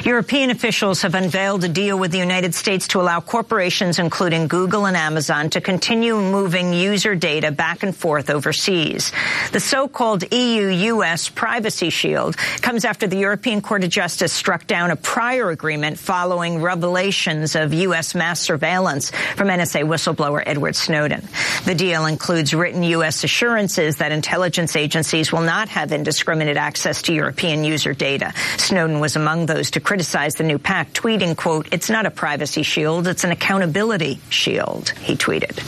European officials have unveiled a deal with the United States to allow corporations, including Google and Amazon, to continue moving user data back and forth overseas. The so-called EU-US Privacy Shield comes after the European Court of Justice struck down a prior agreement following revelations of U.S. mass surveillance from NSA whistleblower Edward Snowden. The deal includes written U.S. assurances that intelligence agencies will not have indiscriminate access to European user data. Snowden was among those to criticize the new pact, tweeting, quote, "It's not a privacy shield, it's an accountability shield," he tweeted.